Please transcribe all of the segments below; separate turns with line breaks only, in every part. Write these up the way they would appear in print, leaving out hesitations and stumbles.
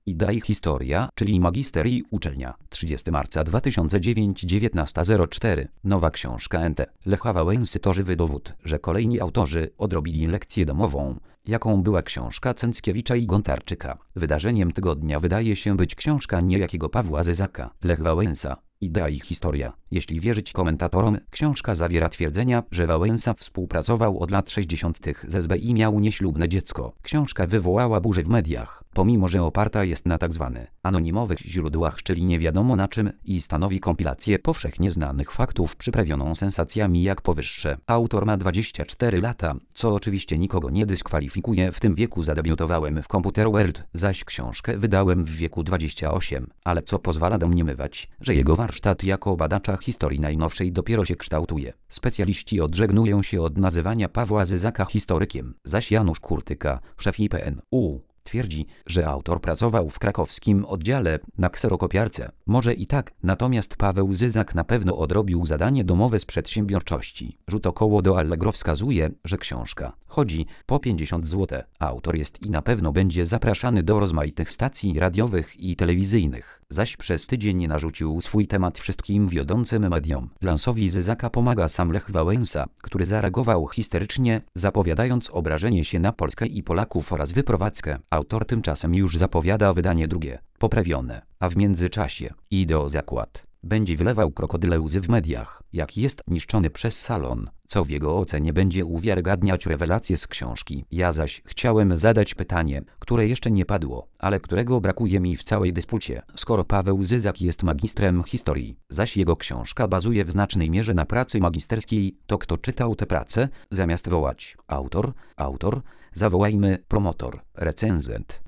Idea i historia, czyli magister i uczelnia. 30 marca 2009, 19:04. Nowa książka NT. Lecha Wałęsy to żywy dowód, że kolejni autorzy odrobili lekcję domową, jaką była książka Cęckiewicza i Gontarczyka. Wydarzeniem tygodnia wydaje się być książka niejakiego Pawła Zyzaka. Lech Wałęsa. Idea i historia. Jeśli wierzyć komentatorom, książka zawiera twierdzenia, że Wałęsa współpracował od lat 60. z SB i miał nieślubne dziecko. Książka wywołała burzę w mediach, pomimo że oparta jest na tzw. anonimowych źródłach, czyli nie wiadomo na czym, i stanowi kompilację powszechnie znanych faktów przyprawioną sensacjami jak powyższe. Autor ma 24 lata, co oczywiście nikogo nie dyskwalifikuje. W tym wieku zadebiutowałem w Computer World, zaś książkę wydałem w wieku 28, ale co pozwala domniemywać, że jego warsztat jako badacza historii najnowszej dopiero się kształtuje. Specjaliści odżegnują się od nazywania Pawła Zyzaka historykiem, zaś Janusz Kurtyka, szef IPN-u, twierdzi, że autor pracował w krakowskim oddziale na kserokopiarce. Może i tak, natomiast Paweł Zyzak na pewno odrobił zadanie domowe z przedsiębiorczości. Rzut około do Allegro wskazuje, że książka chodzi po 50 zł. Autor jest i na pewno będzie zapraszany do rozmaitych stacji radiowych i telewizyjnych, zaś przez tydzień narzucił swój temat wszystkim wiodącym mediom. Lansowi Zyzaka pomaga sam Lech Wałęsa, który zareagował histerycznie, zapowiadając obrażenie się na Polskę i Polaków oraz wyprowadzkę. Autor tymczasem już zapowiada wydanie drugie, poprawione, a w międzyczasie Ideozakład będzie wylewał krokodyle łzy w mediach, jak jest niszczony przez Salon, co w jego ocenie będzie uwiarygadniać rewelacje z książki. Ja zaś chciałem zadać pytanie, które jeszcze nie padło, ale którego brakuje mi w całej dyspucie. Skoro Paweł Zyzak jest magistrem historii, zaś jego książka bazuje w znacznej mierze na pracy magisterskiej, to kto czytał tę pracę? Zamiast wołać autor, zawołajmy promotor, recenzent.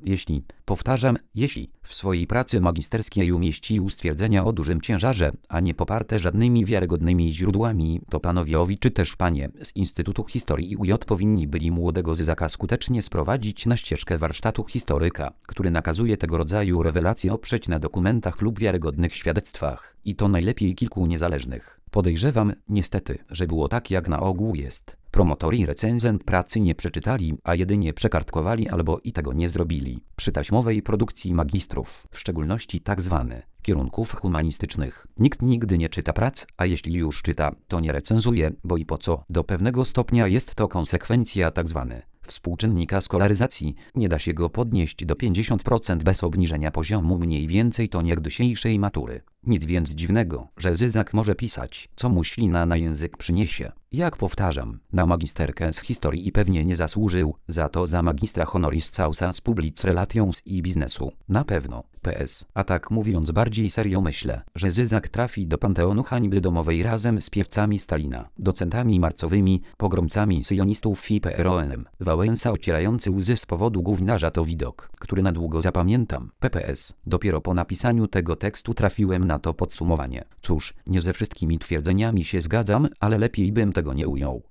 Jeśli w swojej pracy magisterskiej umieścił stwierdzenia o dużym ciężarze, a nie poparte żadnymi wiarygodnymi źródłami, to panowie czy też panie z Instytutu Historii UJ powinni byli młodego Zyzaka skutecznie sprowadzić na ścieżkę warsztatu historyka, który nakazuje tego rodzaju rewelacje oprzeć na dokumentach lub wiarygodnych świadectwach, i to najlepiej kilku niezależnych. Podejrzewam, niestety, że było tak jak na ogół jest. Promotor i recenzent pracy nie przeczytali, a jedynie przekartkowali albo i tego nie zrobili. Przy taśmowej produkcji magistrów, w szczególności tzw. kierunków humanistycznych, nikt nigdy nie czyta prac, a jeśli już czyta, to nie recenzuje, bo i po co? Do pewnego stopnia jest to konsekwencja tzw. współczynnika skolaryzacji. Nie da się go podnieść do 50% bez obniżenia poziomu mniej więcej to niegdysiejszej matury. Nic więc dziwnego, że Zyzak może pisać, co mu ślina na język przyniesie. Jak powtarzam, na magisterkę z historii i pewnie nie zasłużył, za to za magistra honoris causa z public relations i biznesu. Na pewno. PS. A tak mówiąc bardziej serio, myślę, że Zyzak trafi do panteonu hańby domowej razem z piewcami Stalina, docentami marcowymi, pogromcami syjonistów i PRON-em. Wałęsa ocierający łzy z powodu gówniarza to widok, który na długo zapamiętam. PPS. Dopiero po napisaniu tego tekstu trafiłem na to podsumowanie. Cóż, nie ze wszystkimi twierdzeniami się zgadzam, ale lepiej bym tego nie ujął.